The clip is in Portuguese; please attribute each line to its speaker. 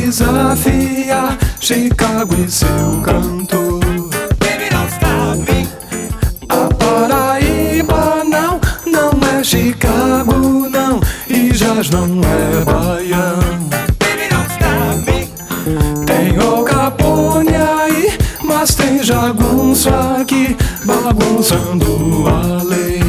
Speaker 1: desafiar Chicago e seu cantor.
Speaker 2: Baby, don't stop me.
Speaker 1: A Paraíba não é Chicago não, e jazz não é baião.
Speaker 2: Baby, don't stop me.
Speaker 1: Tem o Capone aí, mas tem jagunço aqui, bagunçando a lei.